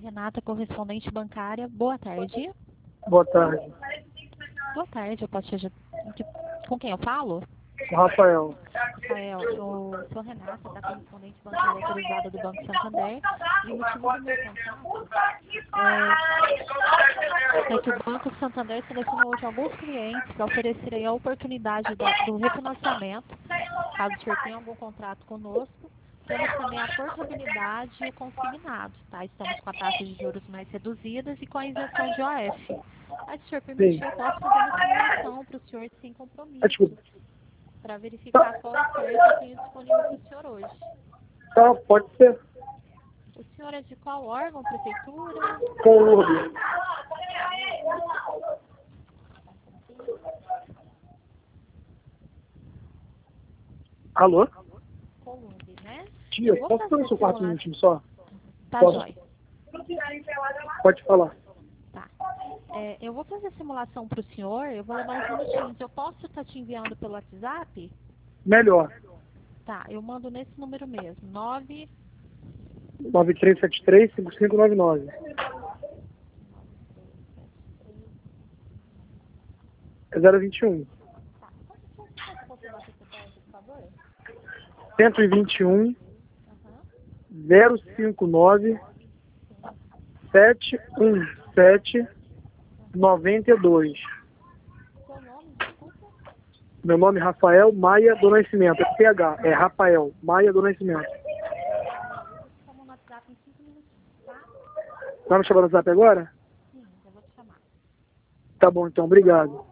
Renata, correspondente bancária. Boa tarde. Boa tarde. Boa tarde, eu posso te ajudar? Com quem eu falo? Rafael. Rafael, eu sou Renata, da correspondente bancária autorizada do Banco Santander. E o motivo do meu contato é que o Banco Santander selecionou hoje alguns clientes para oferecer aí a oportunidade do refinanciamento, caso o senhor tenha algum contrato conosco. Temos também a portabilidade e o consignado, tá? Estamos com a taxa de juros mais reduzidas e com a isenção de OF. Aí, se o senhor permitir, eu posso fazer uma simulação para o senhor sem compromisso, para verificar qual oferta eu tenho disponível para o senhor hoje. Tá, pode ser. O senhor é de qual órgão, prefeitura? Colômbia. Alô? Columbi, né? Tia, Eu vou posso ter fazer o seu quarto simulação. minutinho só? Tá, Posso? jóia. Pode falar. Tá. Eu vou fazer a simulação para o senhor, eu vou levar uns minutinhos. Eu posso estar te enviando pelo WhatsApp? Melhor. Tá, eu mando nesse número mesmo. 9... 9373-5599. É 021. Tá. Pode confirmar seu CPF, por favor? 121 Aham. 059 717 92. Seu nome, desculpa? Meu nome é Rafael Maia do Nascimento. É PH. É Rafael Maia do Nascimento. Eu te chamo no WhatsApp em 5 minutinhos, tá? Vai me chamar no WhatsApp agora? Sim, eu vou te chamar. Tá bom, então. Obrigado.